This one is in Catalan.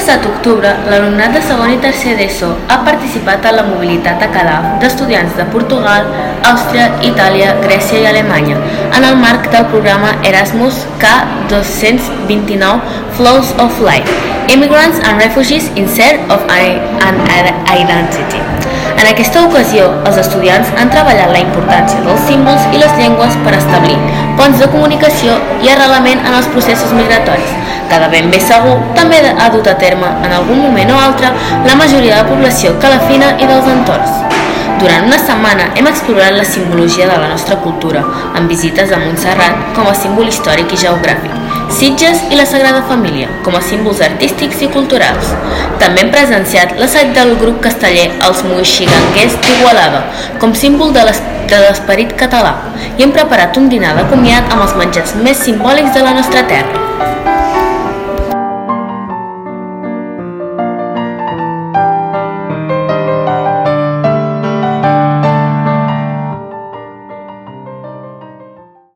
passat octubre, l'alumnat de segon i tercer d'ESO ha participat en la mobilitat a Calaf d'estudiants de Portugal, Àustria, Itàlia, Grècia i Alemanya en el marc del programa Erasmus K229 Flows of Life, Immigrants and Refugees in Search of an Identity. En aquesta ocasió, els estudiants han treballat la importància dels símbols i les llengües per establir ponts de comunicació i arrelament en els processos migratoris, que de ben bé segur també ha dut a terme en algun moment o altre la majoria de la població calafina i dels entorns. Durant una setmana hem explorat la simbologia de la nostra cultura, amb visites a Montserrat com a símbol històric i geogràfic, Sitges i la Sagrada Família com a símbols artístics i culturals. També hem presenciat l'assaig del grup casteller Els Moixiganguers d'Igualada com símbol de l'esperit català i hem preparat un dinar de comiat amb els menjars més simbòlics de la nostra terra.